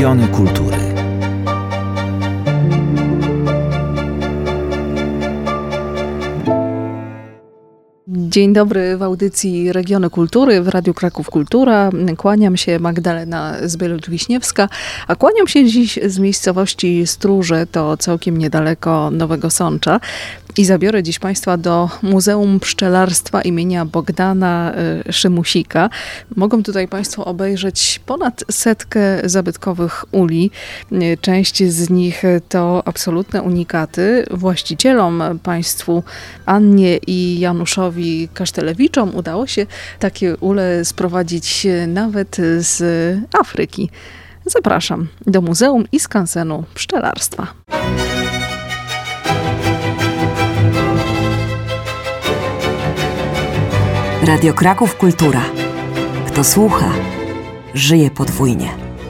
Regiony kultury. Dzień dobry w audycji Regiony Kultury w Radiu Kraków Kultura. Kłaniam się, Magdalena Zbylot-Wiśniewska, a kłaniam się dziś z miejscowości Stróże, to całkiem niedaleko Nowego Sącza. I zabiorę dziś Państwa do Muzeum Pszczelarstwa imienia Bogdana Szymusika. Mogą tutaj Państwo obejrzeć ponad 100 zabytkowych uli. Część z nich to absolutne unikaty. Właścicielom, Państwu Annie i Januszowi Kasztelewiczom udało się takie ule sprowadzić nawet z Afryki. Zapraszam do Muzeum i Skansenu Pszczelarstwa. Radio Kraków Kultura. Kto słucha, żyje podwójnie.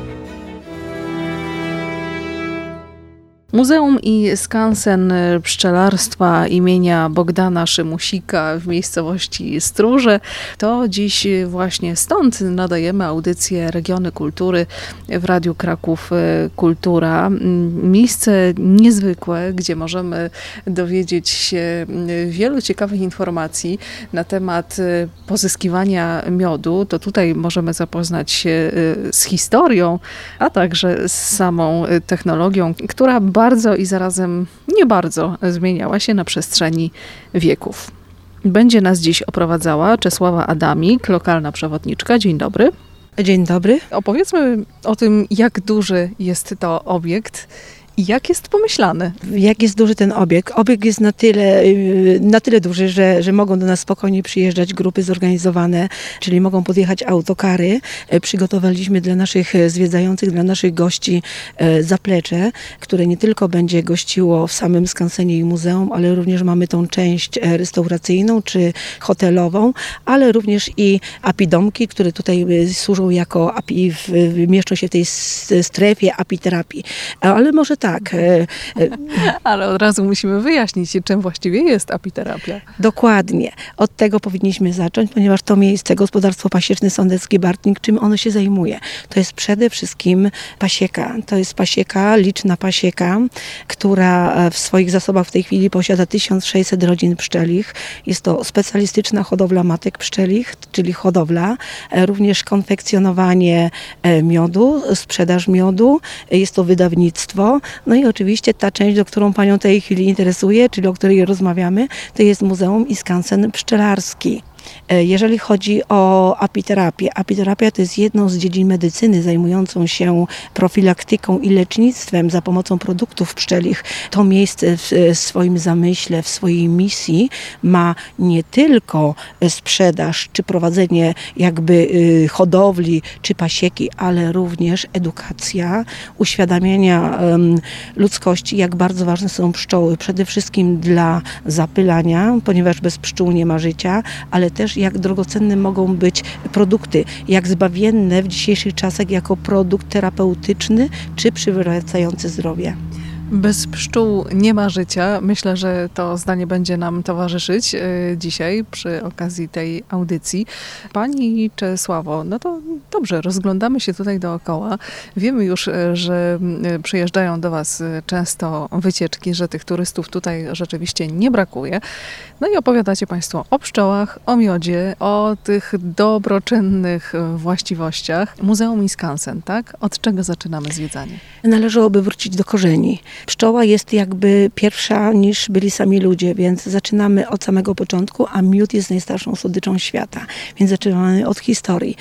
Muzeum i Skansen Pszczelarstwa imienia Bogdana Szymusika w miejscowości Stróże. To dziś właśnie stąd nadajemy audycję Regiony Kultury w Radiu Kraków Kultura. Miejsce niezwykłe, gdzie możemy dowiedzieć się wielu ciekawych informacji na temat pozyskiwania miodu. To tutaj możemy zapoznać się z historią, a także z samą technologią, która bardzo i zarazem nie bardzo zmieniała się na przestrzeni wieków. Będzie nas dziś oprowadzała Czesława Adamik, lokalna przewodniczka. Dzień dobry. Dzień dobry. Opowiedzmy o tym, jak duży jest to obiekt i jak jest pomyślany. Jak jest duży ten obiekt? Obiekt jest na tyle duży, że mogą do nas spokojnie przyjeżdżać grupy zorganizowane, czyli mogą podjechać autokary. Przygotowaliśmy dla naszych zwiedzających, dla naszych gości zaplecze, które nie tylko będzie gościło w samym skansenie i muzeum, ale również mamy tą część restauracyjną czy hotelową, ale również i apidomki, które tutaj służą jako mieszczą się w tej strefie apiterapii. Ale może tak. Ale od razu musimy wyjaśnić, czym właściwie jest apiterapia. Dokładnie. Od tego powinniśmy zacząć, ponieważ to miejsce, gospodarstwo pasieczne Sądecki Bartnik, czym ono się zajmuje? To jest przede wszystkim pasieka. To jest pasieka, liczna pasieka, która w swoich zasobach w tej chwili posiada 1600 rodzin pszczelich. Jest to specjalistyczna hodowla matek pszczelich, czyli hodowla, również konfekcjonowanie miodu, sprzedaż miodu, jest to wydawnictwo. No i oczywiście ta część, do którą Panią w tej chwili interesuje, czyli o której rozmawiamy, to jest Muzeum i Skansen Pszczelarski. Jeżeli chodzi o apiterapia to jest jedną z dziedzin medycyny zajmującą się profilaktyką i lecznictwem za pomocą produktów pszczelich. To miejsce w swoim zamyśle, w swojej misji ma nie tylko sprzedaż czy prowadzenie jakby hodowli czy pasieki, ale również edukacja, uświadamiania ludzkości, jak bardzo ważne są pszczoły. Przede wszystkim dla zapylania, ponieważ bez pszczół nie ma życia, ale też jak drogocenne mogą być produkty, jak zbawienne w dzisiejszych czasach jako produkt terapeutyczny czy przywracający zdrowie. Bez pszczół nie ma życia. Myślę, że to zdanie będzie nam towarzyszyć dzisiaj przy okazji tej audycji. Pani Czesławo, no to dobrze, rozglądamy się tutaj dookoła. Wiemy już, że przyjeżdżają do Was często wycieczki, że tych turystów tutaj rzeczywiście nie brakuje. No i opowiadacie Państwo o pszczołach, o miodzie, o tych dobroczynnych właściwościach. Muzeum i Skansen, tak? Od czego zaczynamy zwiedzanie? Należałoby wrócić do korzeni. Pszczoła jest jakby pierwsza niż byli sami ludzie, więc zaczynamy od samego początku, a miód jest najstarszą słodyczą świata, więc zaczynamy od historii.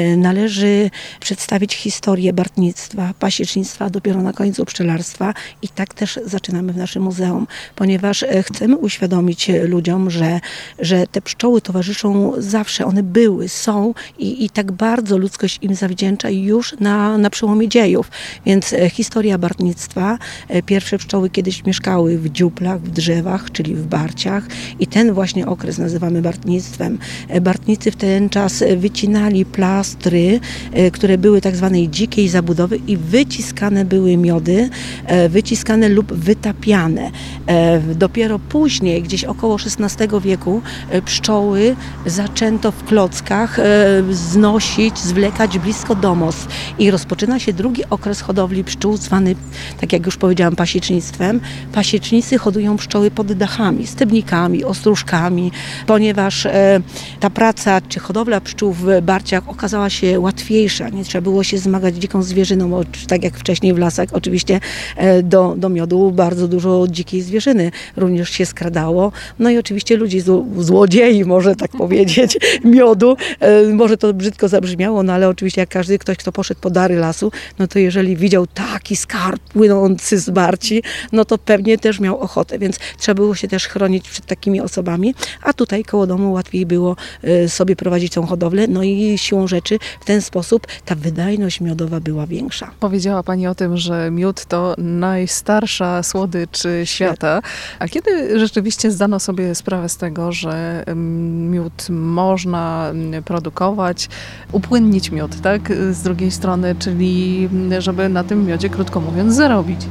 Należy przedstawić historię bartnictwa, pasiecznictwa, a dopiero na końcu pszczelarstwa i tak też zaczynamy w naszym muzeum, ponieważ chcemy uświadomić ludziom, że te pszczoły towarzyszą zawsze, one były, są i tak bardzo ludzkość im zawdzięcza już na przełomie dziejów. Więc historia bartnictwa, Pierwsze pszczoły kiedyś mieszkały w dziuplach, w drzewach, czyli w barciach i ten właśnie okres nazywamy bartnictwem. Bartnicy w ten czas wycinali plastry, które były tak zwanej dzikiej zabudowy i wyciskane były miody, wyciskane lub wytapiane. Dopiero później, gdzieś około XVI wieku, pszczoły zaczęto w klockach znosić, zwlekać blisko domostw i rozpoczyna się drugi okres hodowli pszczół, zwany, tak jak już powiedziałam, pasiecznictwem. Pasiecznicy hodują pszczoły pod dachami, stebnikami, ostróżkami, ponieważ ta praca czy hodowla pszczół w barciach okazała się łatwiejsza. Nie trzeba było się zmagać z dziką zwierzyną, tak jak wcześniej w lasach. Oczywiście do miodu bardzo dużo dzikiej zwierzyny również się skradało. No i oczywiście ludzi, złodziei, może tak powiedzieć, miodu. Może to brzydko zabrzmiało, no ale oczywiście jak każdy ktoś, kto poszedł po dary lasu, no to jeżeli widział taki skarb płynący z barci, no to pewnie też miał ochotę, więc trzeba było się też chronić przed takimi osobami, a tutaj koło domu łatwiej było sobie prowadzić tą hodowlę, no i siłą rzeczy w ten sposób ta wydajność miodowa była większa. Powiedziała Pani o tym, że miód to najstarsza słodycz świata. A kiedy rzeczywiście zdano sobie sprawę z tego, że miód można produkować, upłynnić miód, tak? Z drugiej strony, czyli żeby na tym miodzie, krótko mówiąc, zarobić.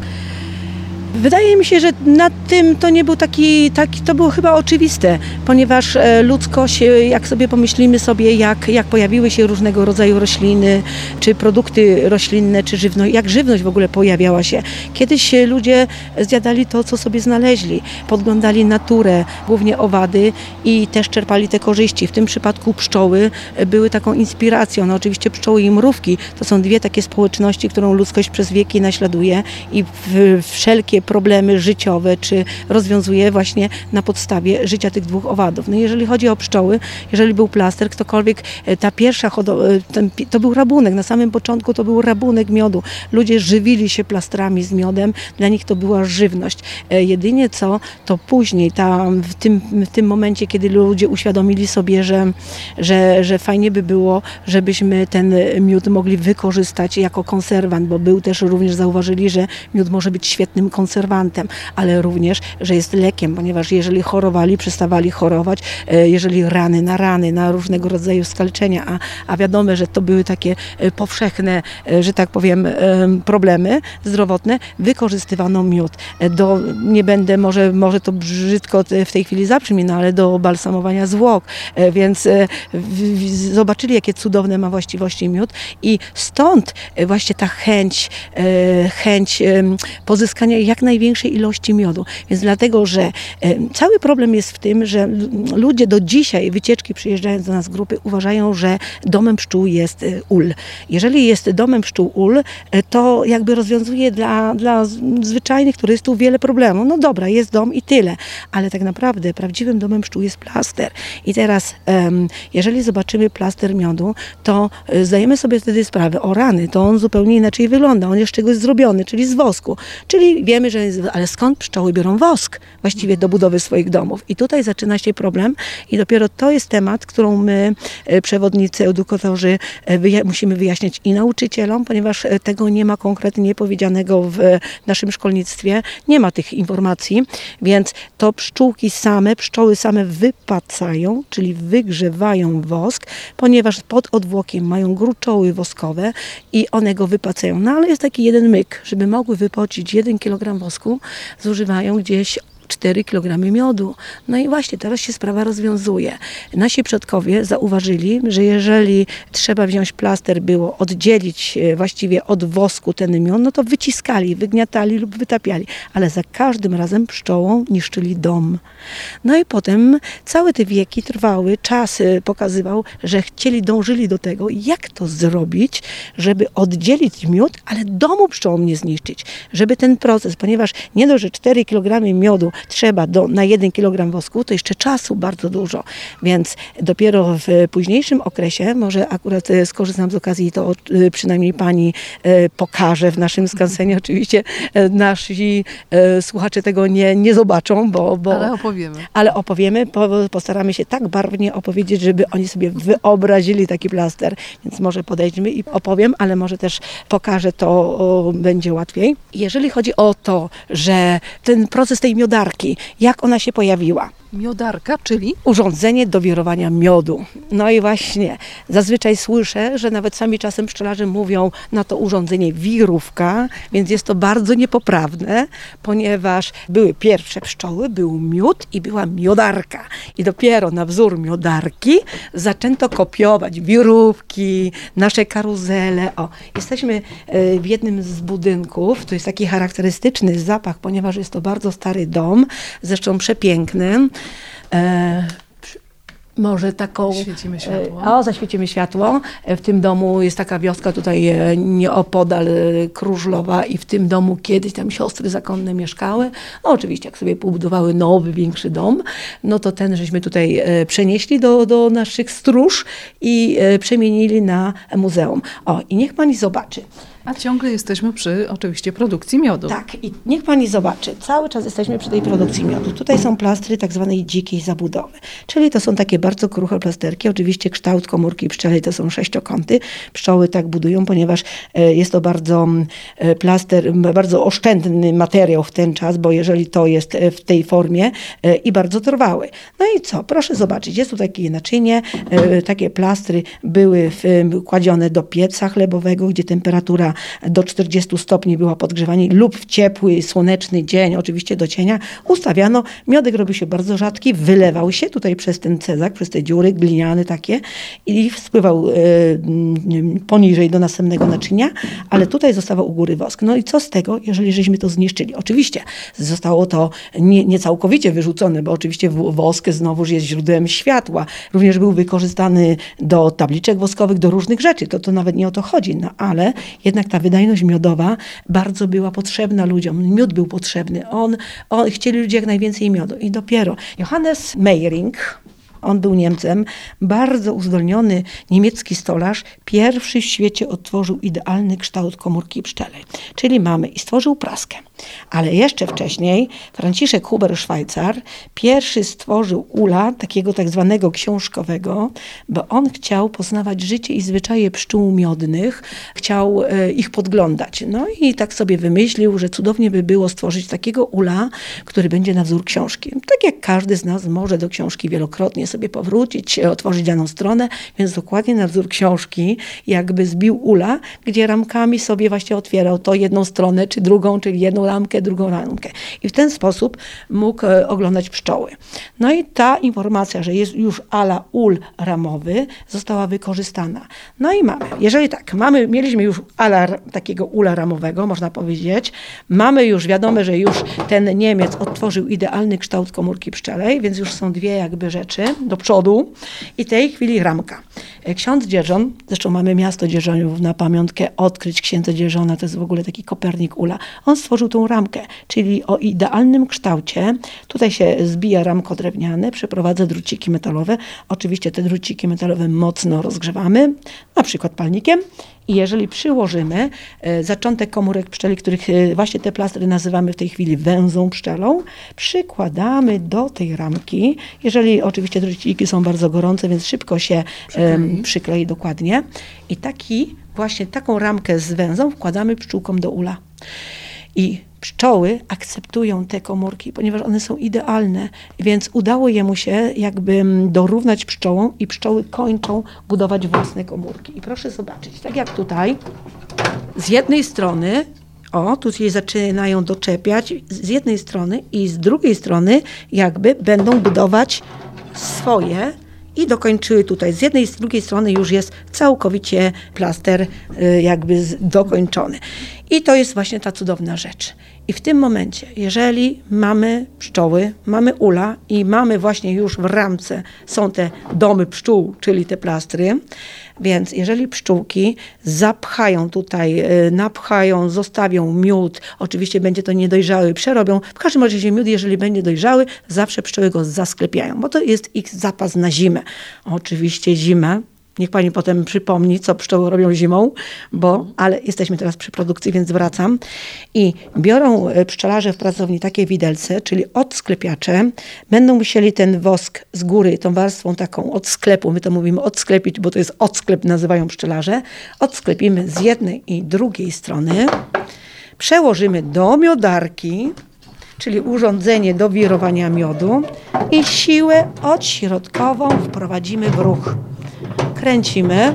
Wydaje mi się, że nad tym to nie był taki to było chyba oczywiste, ponieważ ludzkość, jak sobie pomyślimy sobie, jak pojawiły się różnego rodzaju rośliny, czy produkty roślinne, czy żywność, jak żywność w ogóle pojawiała się. Kiedyś ludzie zjadali to, co sobie znaleźli, podglądali naturę, głównie owady i też czerpali te korzyści. W tym przypadku pszczoły były taką inspiracją. No oczywiście pszczoły i mrówki to są dwie takie społeczności, którą ludzkość przez wieki naśladuje i wszelkie problemy życiowe, czy rozwiązuje właśnie na podstawie życia tych dwóch owadów. No jeżeli chodzi o pszczoły, jeżeli był plaster, ktokolwiek, ta pierwsza to był rabunek, na samym początku to był rabunek miodu. Ludzie żywili się plastrami z miodem, dla nich to była żywność. Jedynie co, to później, w tym momencie, kiedy ludzie uświadomili sobie, że fajnie by było, żebyśmy ten miód mogli wykorzystać jako konserwant, bo również zauważyli, że miód może być świetnym konserwantem, ale również, że jest lekiem, ponieważ jeżeli chorowali, przestawali chorować, jeżeli rany, na różnego rodzaju skaleczenia, a wiadomo, że to były takie powszechne, że tak powiem, problemy zdrowotne, wykorzystywano miód. Nie będę, może to brzydko w tej chwili zabrzmi, no ale do balsamowania zwłok, więc zobaczyli, jakie cudowne ma właściwości miód i stąd właśnie ta chęć pozyskania jak największej ilości miodu. Więc dlatego, że cały problem jest w tym, że ludzie do dzisiaj, wycieczki przyjeżdżając do nas grupy, uważają, że domem pszczół jest ul. Jeżeli jest domem pszczół ul, to jakby rozwiązuje dla zwyczajnych turystów wiele problemów. No dobra, jest dom i tyle. Ale tak naprawdę prawdziwym domem pszczół jest plaster. I teraz, jeżeli zobaczymy plaster miodu, to zdajemy sobie wtedy sprawę, o rany, to on zupełnie inaczej wygląda. On jest z czegoś zrobiony, czyli z wosku. Czyli wiemy, że ale skąd pszczoły biorą wosk właściwie do budowy swoich domów? I tutaj zaczyna się problem i dopiero to jest temat, którą my, przewodnicy, edukatorzy, musimy wyjaśniać i nauczycielom, ponieważ tego nie ma konkretnie powiedzianego w naszym szkolnictwie. Nie ma tych informacji, więc to pszczoły same wypacają, czyli wygrzewają wosk, ponieważ pod odwłokiem mają gruczoły woskowe i one go wypacają. No ale jest taki jeden myk, żeby mogły wypocić 1 kg wosku, zużywają gdzieś 4 kg miodu. No i właśnie teraz się sprawa rozwiązuje. Nasi przodkowie zauważyli, że jeżeli trzeba wziąć plaster, było oddzielić właściwie od wosku ten miód, no to wyciskali, wygniatali lub wytapiali, ale za każdym razem pszczołą niszczyli dom. No i potem całe te wieki trwały, czas pokazywał, że dążyli do tego, jak to zrobić, żeby oddzielić miód, ale domu pszczołom nie zniszczyć. Żeby ten proces, ponieważ nie dość, że 4 kg miodu trzeba na 1 kg wosku, to jeszcze czasu bardzo dużo. Więc dopiero w późniejszym okresie, może akurat skorzystam z okazji, to przynajmniej pani pokaże w naszym skansenie. Oczywiście nasi słuchacze tego nie zobaczą, bo ale opowiemy, postaramy się tak barwnie opowiedzieć, żeby oni sobie wyobrazili taki plaster. Więc może podejdźmy i opowiem, ale może też pokażę, to będzie łatwiej. Jeżeli chodzi o to, że ten proces tej miodarki, jak ona się pojawiła? Miodarka, czyli? Urządzenie do wirowania miodu. No i właśnie, zazwyczaj słyszę, że nawet sami czasem pszczelarze mówią na to urządzenie wirówka, więc jest to bardzo niepoprawne, ponieważ były pierwsze pszczoły, był miód i była miodarka. I dopiero na wzór miodarki zaczęto kopiować wirówki, nasze karuzele. Jesteśmy w jednym z budynków, to jest taki charakterystyczny zapach, ponieważ jest to bardzo stary dom, zresztą przepiękny. Może taką... Świecimy światło. Zaświecimy światło. W tym domu jest taka wioska tutaj nieopodal Krużlowa i w tym domu kiedyś tam siostry zakonne mieszkały. No oczywiście jak sobie pobudowały nowy, większy dom, no to ten żeśmy tutaj przenieśli do naszych stróż i przemienili na muzeum. I niech pani zobaczy. A ciągle jesteśmy przy oczywiście produkcji miodu. Tak, i niech pani zobaczy, cały czas jesteśmy przy tej produkcji miodu. Tutaj są plastry tak zwanej dzikiej zabudowy, czyli to są takie bardzo kruche plasterki. Oczywiście kształt komórki pszczelej to są sześciokąty. Pszczoły tak budują, ponieważ jest to bardzo bardzo oszczędny materiał w ten czas, bo jeżeli to jest w tej formie i bardzo trwały. No i co? Proszę zobaczyć, jest tu takie naczynie, takie plastry były kładzione do pieca chlebowego, gdzie temperatura do 40 stopni była podgrzewanie lub w ciepły, słoneczny dzień, oczywiście do cienia, ustawiano. Miodek robił się bardzo rzadki, wylewał się tutaj przez ten cezak, przez te dziury gliniane takie i spływał poniżej do następnego naczynia, ale tutaj zostawał u góry wosk. No i co z tego, jeżeli żeśmy to zniszczyli? Oczywiście zostało to nie całkowicie wyrzucone, bo oczywiście wosk znowuż jest źródłem światła. Również był wykorzystany do tabliczek woskowych, do różnych rzeczy. To nawet nie o to chodzi, no ale jednak ta wydajność miodowa bardzo była potrzebna ludziom. Miód był potrzebny. Chcieli ludzie jak najwięcej miodu. I dopiero Johannes Meyring, on był Niemcem, bardzo uzdolniony niemiecki stolarz, pierwszy w świecie odtworzył idealny kształt komórki pszczelej. Czyli stworzył praskę. Ale jeszcze wcześniej Franciszek Huber-Szwajcar pierwszy stworzył ula, takiego tak zwanego książkowego, bo on chciał poznawać życie i zwyczaje pszczół miodnych, chciał ich podglądać. No i tak sobie wymyślił, że cudownie by było stworzyć takiego ula, który będzie na wzór książki. Tak jak każdy z nas może do książki wielokrotnie sobie powrócić, otworzyć daną stronę, więc dokładnie na wzór książki jakby zbił ula, gdzie ramkami sobie właśnie otwierał to jedną stronę, czy drugą, czyli jedną ramkę, drugą ramkę. I w ten sposób mógł oglądać pszczoły. No i ta informacja, że jest już ala ul ramowy, została wykorzystana. No i jeżeli tak, mieliśmy już takiego ula ramowego, można powiedzieć, mamy już wiadome, że już ten Niemiec odtworzył idealny kształt komórki pszczelej, więc już są dwie jakby rzeczy do przodu i w tej chwili ramka. Ksiądz Dzierżon, zresztą mamy miasto Dzierżoniów na pamiątkę odkryć księdza Dzierżona, to jest w ogóle taki Kopernik ula. On stworzył tą ramkę, czyli o idealnym kształcie. Tutaj się zbija ramko drewniane, przeprowadza druciki metalowe. Oczywiście te druciki metalowe mocno rozgrzewamy, na przykład palnikiem. I jeżeli przyłożymy zaczątek komórek pszczeli, których właśnie te plastry nazywamy w tej chwili węzą pszczelą, przykładamy do tej ramki. Jeżeli oczywiście druciki są bardzo gorące, więc szybko się przyklei dokładnie. I taką ramkę z węzą wkładamy pszczółkom do ula. I pszczoły akceptują te komórki, ponieważ one są idealne, więc udało jemu się jakby dorównać pszczołom i pszczoły kończą budować własne komórki. I proszę zobaczyć, tak jak tutaj, z jednej strony, tu się zaczynają doczepiać, z jednej strony i z drugiej strony jakby będą budować swoje i dokończyły tutaj. Z jednej i z drugiej strony już jest całkowicie plaster jakby dokończony. I to jest właśnie ta cudowna rzecz. I w tym momencie, jeżeli mamy pszczoły, mamy ula i mamy właśnie już w ramce są te domy pszczół, czyli te plastry, więc jeżeli pszczółki zapchają tutaj, napchają, zostawią miód, oczywiście będzie to niedojrzały, przerobią, w każdym razie miód, jeżeli będzie dojrzały, zawsze pszczoły go zasklepiają, bo to jest ich zapas na zimę. Oczywiście zimę. Niech pani potem przypomni, co pszczoły robią zimą, ale jesteśmy teraz przy produkcji, więc wracam. I biorą pszczelarze w pracowni takie widelce, czyli odsklepiacze. Będą musieli ten wosk z góry, tą warstwą taką od sklepu, my to mówimy odsklepić, bo to jest odsklep, nazywają pszczelarze. Odsklepimy z jednej i drugiej strony. Przełożymy do miodarki, czyli urządzenie do wirowania miodu i siłę odśrodkową wprowadzimy w ruch. Kręcimy,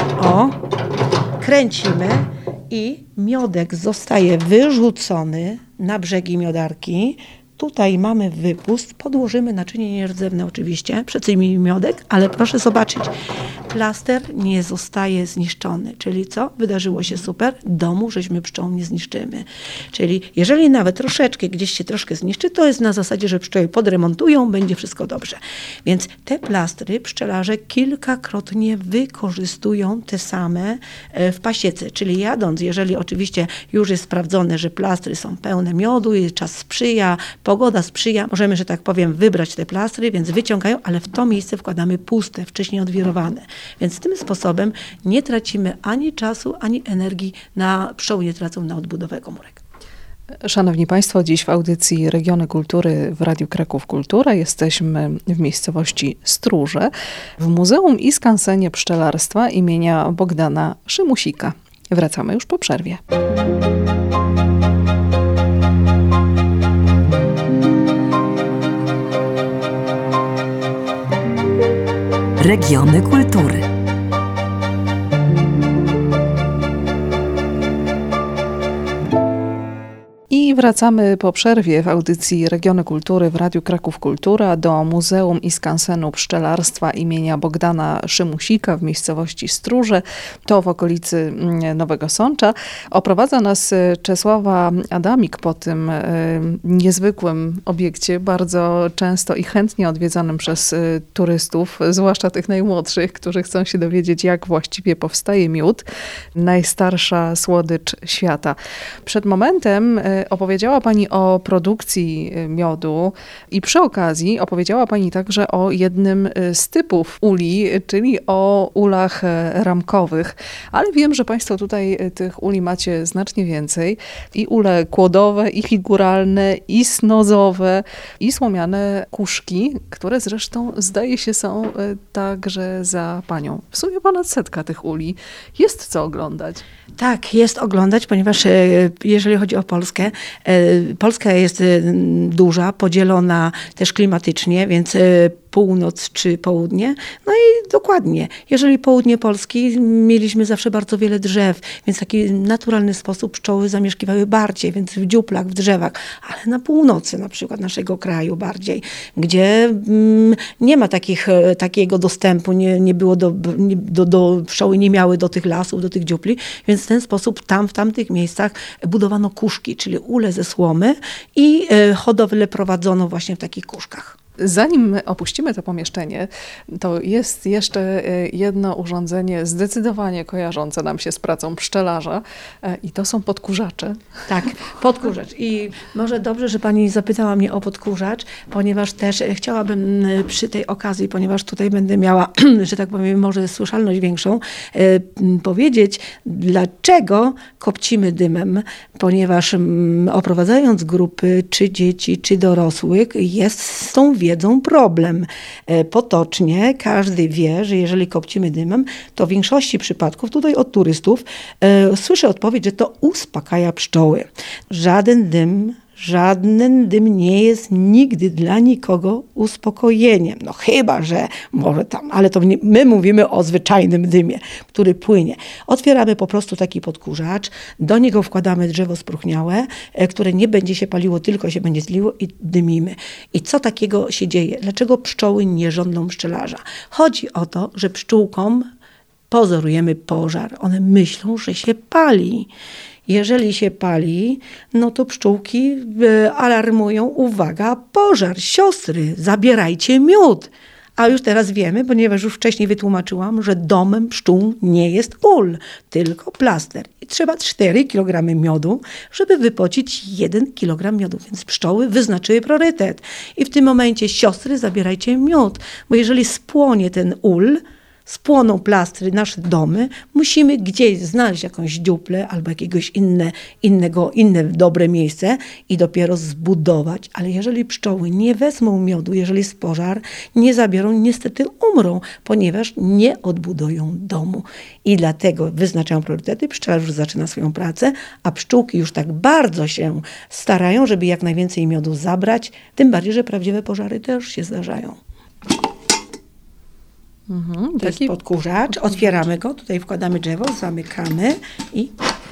kręcimy i miodek zostaje wyrzucony na brzegi miodarki. Tutaj mamy wypust, podłożymy naczynie nierdzewne oczywiście, przecyjmy miodek, ale proszę zobaczyć, plaster nie zostaje zniszczony. Czyli co? Wydarzyło się super, domu żeśmy pszczoł nie zniszczymy. Czyli jeżeli nawet troszeczkę gdzieś się troszkę zniszczy, to jest na zasadzie, że pszczoły podremontują, będzie wszystko dobrze. Więc te plastry pszczelarze kilkakrotnie wykorzystują te same w pasiece. Czyli jadąc, jeżeli oczywiście już jest sprawdzone, że plastry są pełne miodu i czas sprzyja, pogoda sprzyja, możemy, że tak powiem, wybrać te plastry, więc wyciągają, ale w to miejsce wkładamy puste, wcześniej odwirowane. Więc tym sposobem nie tracimy ani czasu, ani energii, pszczoły nie tracą na odbudowę komórek. Szanowni Państwo, dziś w audycji Regiony Kultury w Radiu Kraków Kultura jesteśmy w miejscowości Stróże, w Muzeum i Skansenie Pszczelarstwa imienia Bogdana Szymusika. Wracamy już po przerwie. Regiony Kultury. I wracamy po przerwie w audycji Regiony Kultury w Radiu Kraków Kultura do Muzeum i Skansenu Pszczelarstwa imienia Bogdana Szymusika w miejscowości Stróże, to w okolicy Nowego Sącza. Oprowadza nas Czesława Adamik po tym niezwykłym obiekcie, bardzo często i chętnie odwiedzanym przez turystów, zwłaszcza tych najmłodszych, którzy chcą się dowiedzieć, jak właściwie powstaje miód, najstarsza słodycz świata. Przed momentem opowiedziała Pani o produkcji miodu i przy okazji opowiedziała Pani także o jednym z typów uli, czyli o ulach ramkowych. Ale wiem, że Państwo tutaj tych uli macie znacznie więcej. I ule kłodowe, i figuralne, i snozowe, i słomiane kuszki, które zresztą zdaje się są także za Panią. W sumie ponad 100 tych uli. Jest co oglądać. Tak, jest oglądać, ponieważ jeżeli chodzi o Polskę, Polska jest duża, podzielona też klimatycznie, więc północ czy południe. No i dokładnie, jeżeli południe Polski, mieliśmy zawsze bardzo wiele drzew, więc w taki naturalny sposób pszczoły zamieszkiwały bardziej, więc w dziuplach, w drzewach, ale na północy na przykład naszego kraju bardziej, gdzie nie ma takiego dostępu, nie było do pszczoły nie miały do tych lasów, do tych dziupli, więc w ten sposób w tamtych miejscach budowano kuszki, czyli ule ze słomy i hodowlę prowadzono właśnie w takich kuszkach. Zanim opuścimy to pomieszczenie, to jest jeszcze jedno urządzenie zdecydowanie kojarzące nam się z pracą pszczelarza i to są podkurzacze. Tak, podkurzacz. I może dobrze, że Pani zapytała mnie o podkurzacz, ponieważ też chciałabym przy tej okazji, ponieważ tutaj będę miała, że tak powiem, może słyszalność większą, powiedzieć, dlaczego kopcimy dymem, ponieważ oprowadzając grupy, czy dzieci, czy dorosłych, jest z tą wiedzą problem. Potocznie każdy wie, że jeżeli kopcimy dymem, to w większości przypadków, tutaj od turystów, słyszę odpowiedź, że to uspokaja pszczoły. Żaden dym nie jest nigdy dla nikogo uspokojeniem. No chyba, że może tam, ale to my mówimy o zwyczajnym dymie, który płynie. Otwieramy po prostu taki podkurzacz, do niego wkładamy drzewo spróchniałe, które nie będzie się paliło, tylko się będzie tliło i dymimy. I co takiego się dzieje? Dlaczego pszczoły nie żądną pszczelarza? Chodzi o to, że pszczółkom pozorujemy pożar. One myślą, że się pali. Jeżeli się pali, no to pszczółki alarmują, uwaga, pożar, siostry, zabierajcie miód. A już teraz wiemy, ponieważ już wcześniej wytłumaczyłam, że domem pszczół nie jest ul, tylko plaster. I trzeba 4 kg miodu, żeby wypocić 1 kg miodu. Więc pszczoły wyznaczyły priorytet. I w tym momencie, siostry, zabierajcie miód. Bo jeżeli spłonie ten ul, spłoną plastry, nasze domy, musimy gdzieś znaleźć jakąś dziuplę albo jakiegoś inne dobre miejsce i dopiero zbudować. Ale jeżeli pszczoły nie wezmą miodu, jeżeli jest pożar, nie zabiorą, niestety umrą, ponieważ nie odbudują domu. I dlatego wyznaczają priorytety, pszczelarz już zaczyna swoją pracę, a pszczółki już tak bardzo się starają, żeby jak najwięcej miodu zabrać, tym bardziej, że prawdziwe pożary też się zdarzają. To jest podkurzacz. Otwieramy go, tutaj wkładamy drzewo, zamykamy i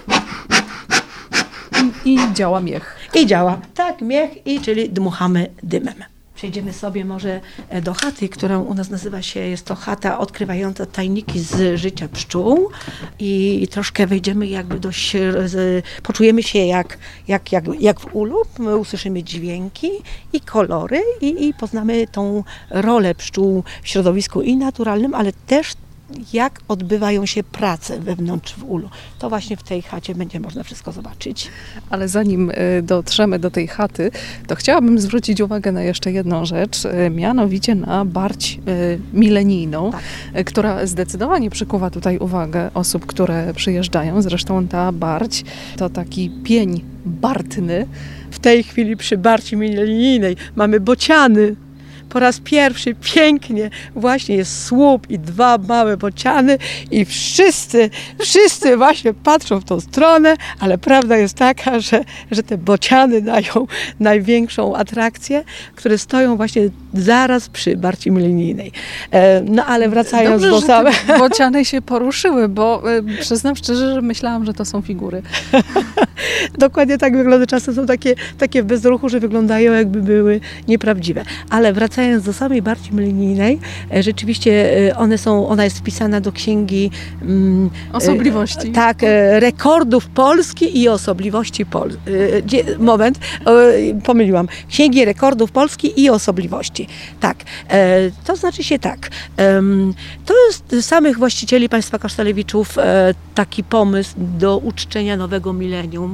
działa miech. I działa. Tak, miech, czyli dmuchamy dymem. Przejdziemy sobie może do chaty, którą u nas nazywa się, jest to chata odkrywająca tajniki z życia pszczół i troszkę wejdziemy jakby poczujemy się jak w ulu, my usłyszymy dźwięki i kolory i poznamy tą rolę pszczół w środowisku i naturalnym, ale też jak odbywają się prace wewnątrz w ulu. To właśnie w tej chacie będzie można wszystko zobaczyć. Ale zanim dotrzemy do tej chaty, to chciałabym zwrócić uwagę na jeszcze jedną rzecz, mianowicie na barć milenijną, która zdecydowanie przykuwa tutaj uwagę osób, które przyjeżdżają. Zresztą ta barć to taki pień bartny. W tej chwili przy barci milenijnej mamy bociany. Po raz pierwszy pięknie właśnie jest słup i 2 małe bociany i wszyscy właśnie patrzą w tą stronę, ale prawda jest taka, że te bociany dają największą atrakcję, które stoją właśnie zaraz przy barci milenijnej. No ale wracając Dobrze, do samej... te bociany się poruszyły, bo przyznam szczerze, że myślałam, że to są figury. Dokładnie tak wygląda. Czasem są takie w bezruchu, że wyglądają jakby były nieprawdziwe. Ale wracając do samej barci milenijnej, rzeczywiście ona jest wpisana do księgi osobliwości. Rekordów Polski i osobliwości pomyliłam. Księgi Rekordów Polski i osobliwości. Tak. To znaczy się tak. To jest samych właścicieli państwa Kasztalewiczów taki pomysł do uczczenia nowego milenium.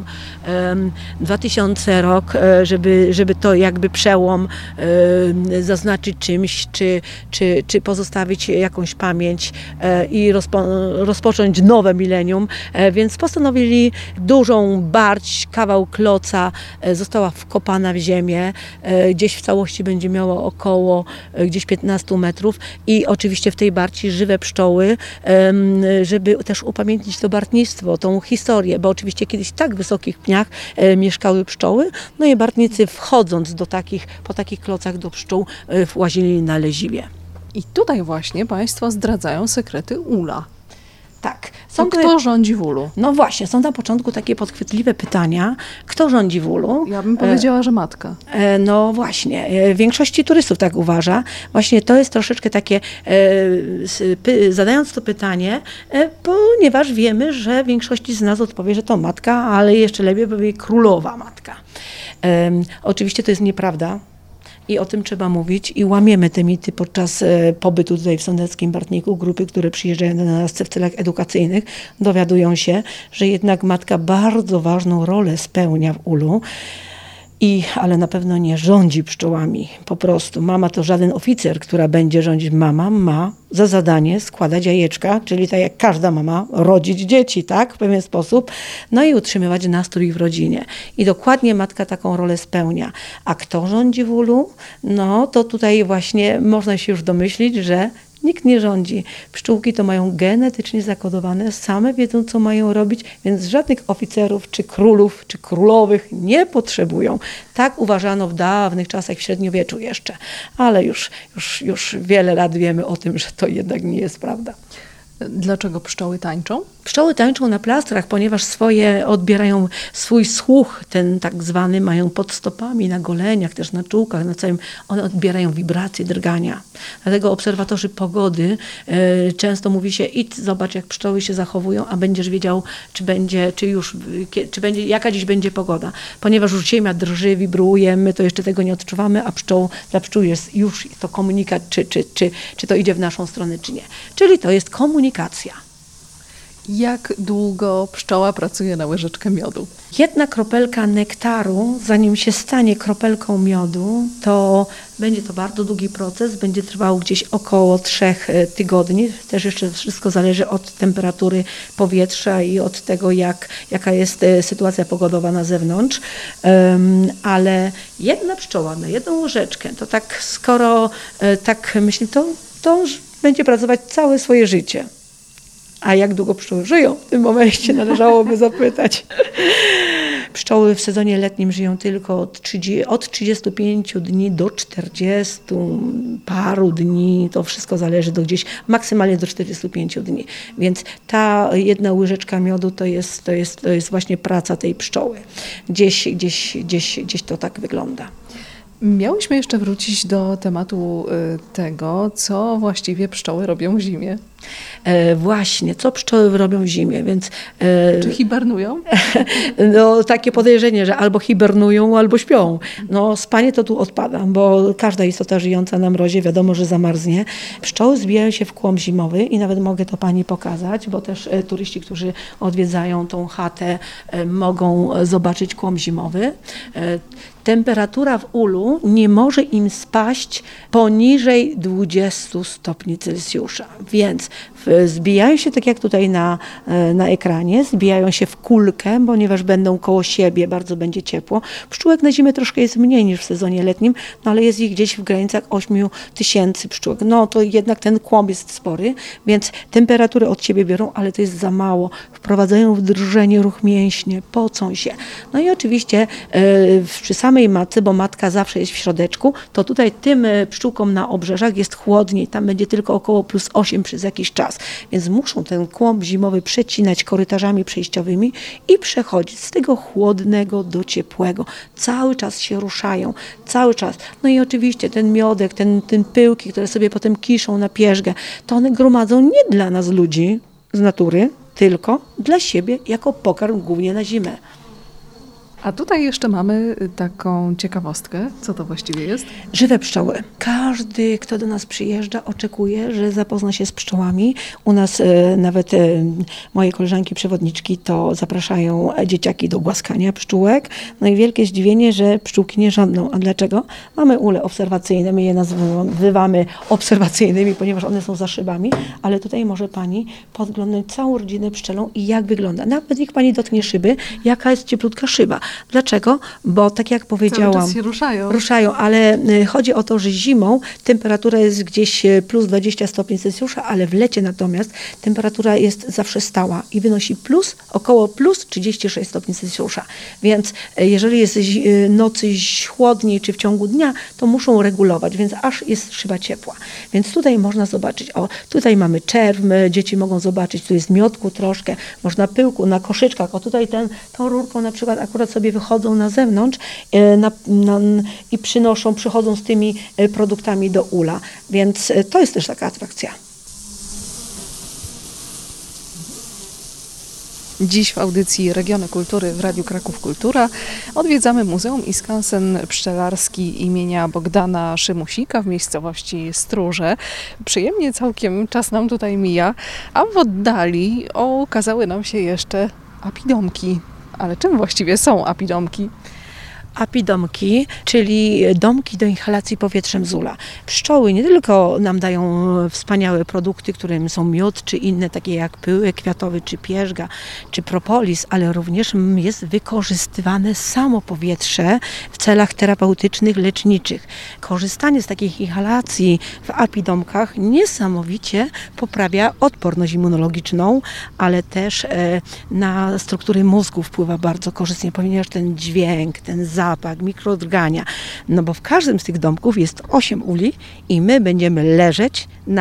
2000 rok, żeby to jakby przełom zaznaczyć czymś, czy pozostawić jakąś pamięć i rozpocząć nowe milenium. Więc postanowili dużą barć, kawał kloca, została wkopana w ziemię. Gdzieś w całości będzie miała około gdzieś 15 metrów i oczywiście w tej barci żywe pszczoły, żeby też upamiętnić to bartnictwo, tą historię, bo oczywiście kiedyś w tak wysokich pniach mieszkały pszczoły, no i bartnicy wchodząc po takich klocach do pszczół włazili na leziwie. I tutaj właśnie Państwo zdradzają sekrety ula. Tak. Kto rządzi w ulu? No właśnie, są na początku takie podchwytliwe pytania. Kto rządzi w ulu? Ja bym powiedziała, że matka. No właśnie, większości turystów tak uważa. Właśnie to jest troszeczkę takie, zadając to pytanie, ponieważ wiemy, że większości z nas odpowie, że to matka, ale jeszcze lepiej powie królowa matka. Oczywiście to jest nieprawda. I o tym trzeba mówić i łamiemy te mity podczas pobytu tutaj w Sądeckim Bartniku. Grupy, które przyjeżdżają do nas w celach edukacyjnych, dowiadują się, że jednak matka bardzo ważną rolę spełnia w ulu. Ale na pewno nie rządzi pszczołami. Po prostu mama to żaden oficer, która będzie rządzić. Mama ma za zadanie składać jajeczka, czyli tak jak każda mama, rodzić dzieci, tak? W pewien sposób. No i utrzymywać nastrój w rodzinie. I dokładnie matka taką rolę spełnia. A kto rządzi w ulu? No to tutaj właśnie można się już domyślić, że nikt nie rządzi. Pszczółki to mają genetycznie zakodowane, same wiedzą, co mają robić, więc żadnych oficerów, czy królów, czy królowych nie potrzebują. Tak uważano w dawnych czasach, w średniowieczu jeszcze. Ale już wiele lat wiemy o tym, że to jednak nie jest prawda. Dlaczego pszczoły tańczą? Pszczoły tańczą na plastrach, ponieważ odbierają swój słuch, ten tak zwany, mają pod stopami, na goleniach, też na czułkach, na całym, one odbierają wibracje, drgania. Dlatego obserwatorzy pogody często mówi się, idź zobacz, jak pszczoły się zachowują, a będziesz wiedział, czy będzie, jaka dziś będzie pogoda. Ponieważ już ziemia drży, wibruje, my to jeszcze tego nie odczuwamy, a dla pszczół jest już to komunikat, czy to idzie w naszą stronę, czy nie. Czyli to jest komunikacja. Jak długo pszczoła pracuje na łyżeczkę miodu? Jedna kropelka nektaru, zanim się stanie kropelką miodu, to będzie to bardzo długi proces, będzie trwał gdzieś około 3 tygodni. Też jeszcze wszystko zależy od temperatury powietrza i od tego, jaka jest sytuacja pogodowa na zewnątrz. Ale jedna pszczoła na jedną łyżeczkę, to tak skoro tak myślę, to będzie pracować całe swoje życie. A jak długo pszczoły żyją? W tym momencie należałoby zapytać. Pszczoły w sezonie letnim żyją tylko od 35 dni do 40 paru dni. To wszystko zależy maksymalnie do 45 dni. Więc ta jedna łyżeczka miodu to jest właśnie praca tej pszczoły. Gdzieś to tak wygląda. Miałyśmy jeszcze wrócić do tematu tego, co właściwie pszczoły robią w zimie. Właśnie, co pszczoły robią w zimie, więc... Czy hibernują? No, takie podejrzenie, że albo hibernują, albo śpią. No, spanie to tu odpada, bo każda istota żyjąca na mrozie wiadomo, że zamarznie. Pszczoły zbijają się w kłąb zimowy i nawet mogę to pani pokazać, bo też turyści, którzy odwiedzają tą chatę, mogą zobaczyć kłąb zimowy. Temperatura w ulu nie może im spaść poniżej 20 stopni Celsjusza, więc zbijają się, tak jak tutaj na ekranie, zbijają się w kulkę, ponieważ będą koło siebie, bardzo będzie ciepło. Pszczółek na zimę troszkę jest mniej niż w sezonie letnim, no ale jest ich gdzieś w granicach 8000 pszczółek. No to jednak ten kłąb jest spory, więc temperatury od siebie biorą, ale to jest za mało. Wprowadzają w drżenie, ruch mięśnie, pocą się. No i oczywiście przy samej matce, bo matka zawsze jest w środeczku, to tutaj tym pszczółkom na obrzeżach jest chłodniej, tam będzie tylko około +8 przez jakiś czas. Więc muszą ten kłąb zimowy przecinać korytarzami przejściowymi i przechodzić z tego chłodnego do ciepłego. Cały czas się ruszają, cały czas. No i oczywiście ten miodek, ten pyłki, które sobie potem kiszą na pierzgę, to one gromadzą nie dla nas ludzi z natury, tylko dla siebie jako pokarm głównie na zimę. A tutaj jeszcze mamy taką ciekawostkę. Co to właściwie jest? Żywe pszczoły. Każdy, kto do nas przyjeżdża, oczekuje, że zapozna się z pszczołami. U nas nawet moje koleżanki przewodniczki to zapraszają dzieciaki do głaskania pszczółek. No i wielkie zdziwienie, że pszczółki nie żądną. A dlaczego? Mamy ule obserwacyjne, my je nazywamy obserwacyjnymi, ponieważ one są za szybami, ale tutaj może pani podglądać całą rodzinę pszczelą i jak wygląda. Nawet niech pani dotknie szyby, jaka jest cieplutka szyba. Dlaczego? Bo tak jak powiedziałam, cały czas się ruszają, ale chodzi o to, że zimą temperatura jest gdzieś +20 stopni Celsjusza, ale w lecie natomiast temperatura jest zawsze stała i wynosi około +36 stopni Celsjusza. Więc jeżeli jest nocy chłodniej czy w ciągu dnia, to muszą regulować, więc aż jest szyba ciepła. Więc tutaj można zobaczyć, tutaj mamy czerw, dzieci mogą zobaczyć, tu jest miodku troszkę, można pyłku na koszyczkach, tutaj tą rurką na przykład akurat sobie wychodzą na zewnątrz i przychodzą z tymi produktami do ula. Więc to jest też taka atrakcja. Dziś w audycji Regiony Kultury w Radiu Kraków Kultura odwiedzamy Muzeum i Skansen Pszczelarski imienia Bogdana Szymusika w miejscowości Stróże. Przyjemnie całkiem czas nam tutaj mija, a w oddali ukazały nam się jeszcze apidomki. Ale czym właściwie są apidomki? Apidomki, czyli domki do inhalacji powietrzem z ula. Pszczoły nie tylko nam dają wspaniałe produkty, którym są miód, czy inne, takie jak pyłek kwiatowy, czy pierzga, czy propolis, ale również jest wykorzystywane samo powietrze w celach terapeutycznych, leczniczych. Korzystanie z takich inhalacji w apidomkach niesamowicie poprawia odporność immunologiczną, ale też na struktury mózgu wpływa bardzo korzystnie, ponieważ ten dźwięk, ten zapach, mikrodrgania, no bo w każdym z tych domków jest 8 uli i my będziemy leżeć na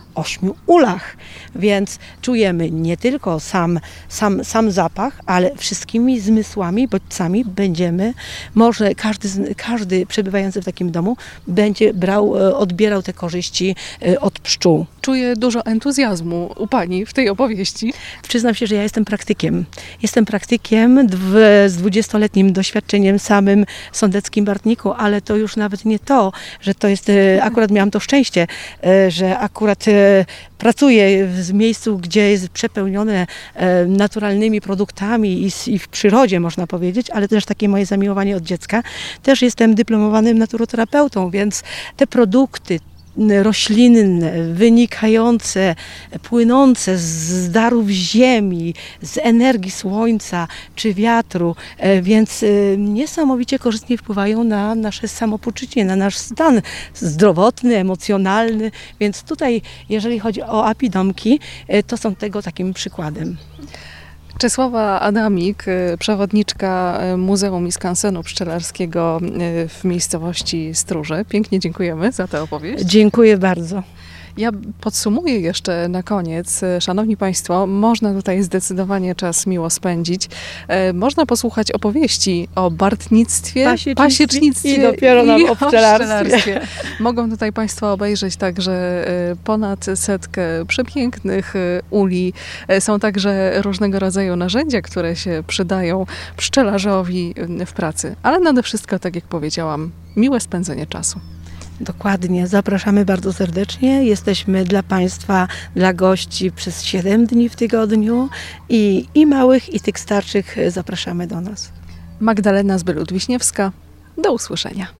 8 ulach, więc czujemy nie tylko sam zapach, ale wszystkimi zmysłami, bodźcami będziemy, może każdy przebywający w takim domu będzie odbierał te korzyści od pszczół. Czuję dużo entuzjazmu u Pani w tej opowieści. Przyznam się, że ja jestem praktykiem. Jestem praktykiem z 20-letnim doświadczeniem samym w Sądeckim Bartniku, ale to już nawet nie to, że to jest, akurat miałam to szczęście, że akurat pracuję w miejscu, gdzie jest przepełnione naturalnymi produktami i w przyrodzie, można powiedzieć, ale też takie moje zamiłowanie od dziecka. Też jestem dyplomowanym naturoterapeutą, więc te produkty roślinne, wynikające, płynące z darów ziemi, z energii słońca czy wiatru, więc niesamowicie korzystnie wpływają na nasze samopoczucie, na nasz stan zdrowotny, emocjonalny, więc tutaj, jeżeli chodzi o apidomki, to są tego takim przykładem. Czesława Adamik, przewodniczka Muzeum i Skansenu Pszczelarskiego w miejscowości Stróże. Pięknie dziękujemy za tę opowieść. Dziękuję bardzo. Ja podsumuję jeszcze na koniec. Szanowni Państwo, można tutaj zdecydowanie czas miło spędzić. Można posłuchać opowieści o bartnictwie, pasiecznictwie i dopiero nam o pszczelarstwie. Mogą tutaj Państwo obejrzeć także ponad 100 przepięknych uli. Są także różnego rodzaju narzędzia, które się przydają pszczelarzowi w pracy. Ale nade wszystko, tak jak powiedziałam, miłe spędzenie czasu. Dokładnie, zapraszamy bardzo serdecznie. Jesteśmy dla Państwa, dla gości przez 7 dni w tygodniu i małych, i tych starszych zapraszamy do nas. Magdalena Zbylut-Wiśniewska, do usłyszenia.